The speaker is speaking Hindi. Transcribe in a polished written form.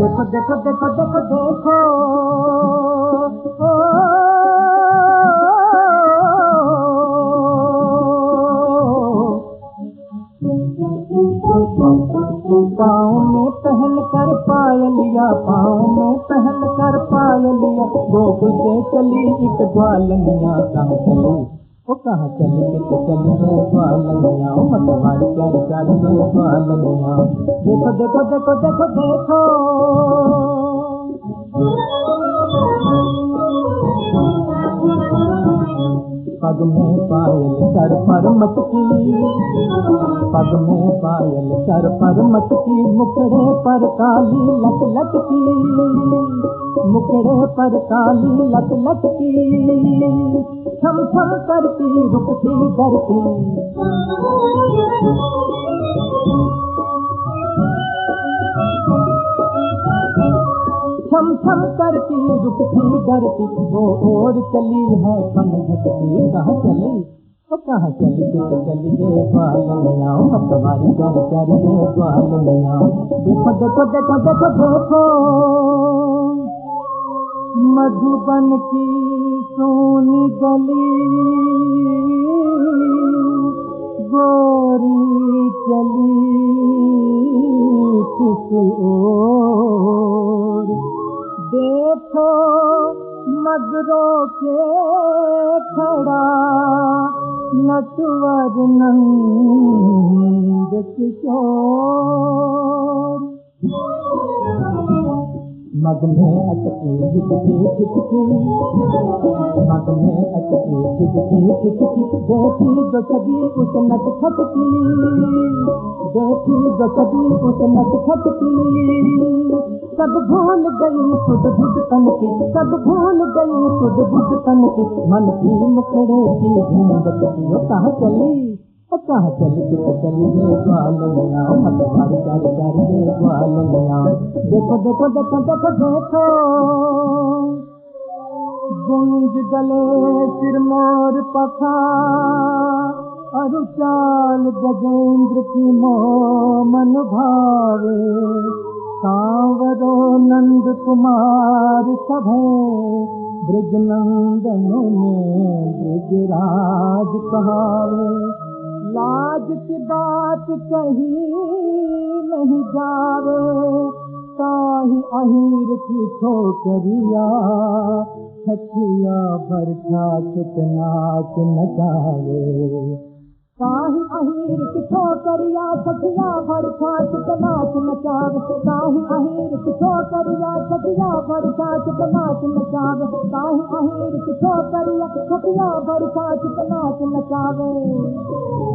देखो देखो देखो देखो देखो पाँव में पहन कर पायलिया, पाँव में पहन कर पायलिया, गोकुल से चली एक ग्वालनिया। कहाँ चली वो कहाँ चली के चली है ग्वालनिया, मतवारी प्यारी प्यारी है ग्वालनिया। देखो देखो देखो देखो देखो पग में पायल सर पर मटकी, पग में पायल सर पर मटकी, मुखड़े पर काली लट लटकी, मुखड़े पर काली लट लटकी, छम छम करती रुकती डरती, छम छम करती रुकती डरती, वो और चली है पन घटती। कहाँ चली वो कहाँ चली के चली ये ग्वालनिया, मतवारी प्यारी प्यारी ये ग्वालनिया। देखो देखो देखो देखो देखो मधुबन की सोनी गली, गोरी चली किस ओर, देखो मगरों के खड़ा नटवर नंद किशोर। मग में अटकी खिचकी खिचकी, मग में अटकी खिचकी खिचकी, देखी जो छवि उस नट खटकी, देखी जो छवि उस नट खटकी, सब भूल गई सुध बुध तन की, सब भूल गई सुध बुध तन की, मन की मुखड़े की घूंघट की। वो कहाँ चली वो कहाँ चली के चली ये ग्वालनिया, मतवारी प्यारी प्यारी ये ग्वालनिया। देखो देखो देखो देखो देखो गुंज गले सिरमौर पखा, अरु चाल गजेंद्र की मोमन भावे, सांवरो नंद कुमार सभे, ब्रज नंदनों में ब्रजराज कहावे। लाज की बात कही नहीं जावे, ताही अहीर की ठोकरिया, छठिया बरखा चुप नाच नचावे, ताही अहीर की ठोकरिया, छठिया बरखा चुप नाच नचावे, ताही अहीर की ठोकरिया, छठिया बरखा चुप नाच नचावे, ताही अहीर की ठोकरिया, छठिया बरखा चुप नाच नचावे।